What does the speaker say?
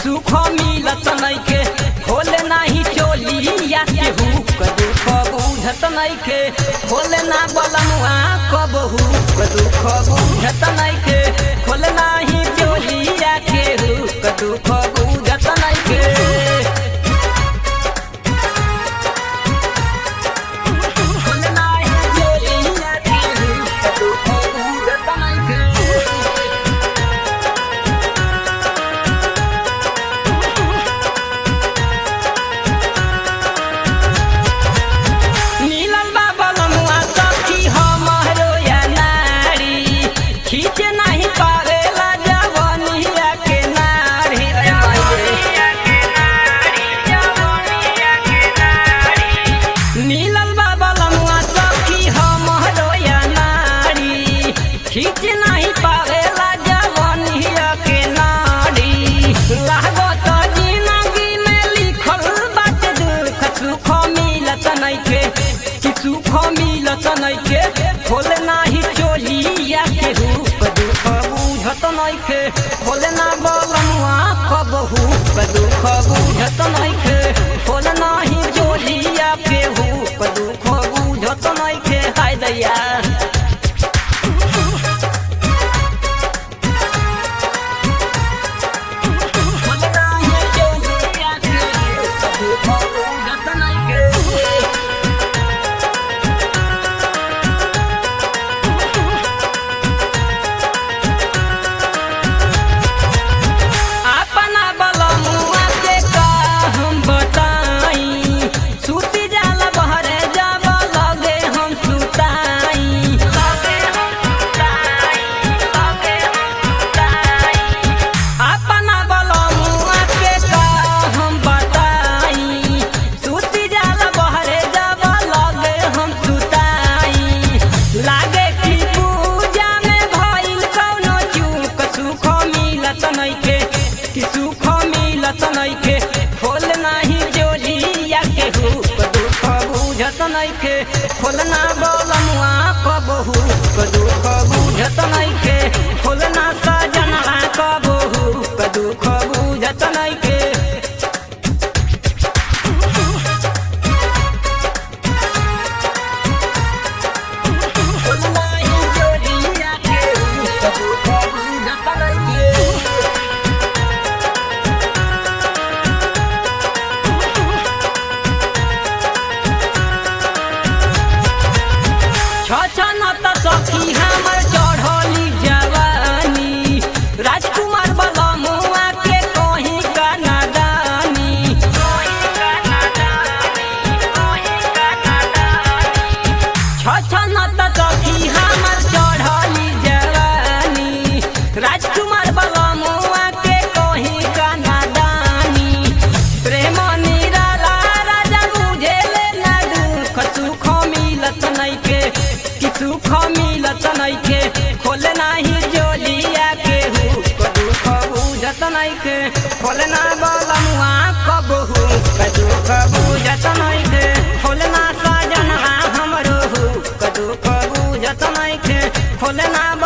सुख मिलत नइखे खोले नाही चोलिया केहू क दुख बुझत नइखे खोले ना बलमुआ कबहू क दुख बुझत नइखे खोले नाही चोलिया केहू क दुख बुझत नइखे खींच नहीं पावेला जवनिया के नाड़ी लागत जिंदगी में लिखल बाटे दुख सुख मिलत नइखे कि सुख मिलत नइखे खोले नाही चोलिया केहू क दुख बुझत नइखे खोले ना बलमुआ कबहू क दुख बुझत नइखे खोले नाही चोलिया केहू क दुख बुझत नइखे हाय दैया खोले नाही चोलिया केहू क दुख बुझत नइखे खोले ना बलमुआ कबहू क दुख बुझत नइखे खोले ना सजना कबहू क दुख बुझत नइखे सखी हमर चढ़ली जवानी राजकुमार बलमुआ के कहीं का नादानी छछनत सखी हमर चढ़ली जवानी राजकुमार बलमुआ के कहीं का नादानी प्रेम निराला राजा बुझेले ना दुख सुख मिलत नइखे सुख मिलत नइखे खोले नाही चोलिया केहू क दुख बुझत नइखे खोले ना बलमुआ कबहू क दुख बुझत नइखे खोले ना सजना हमरो क दुख बुझत नइखे खोले ना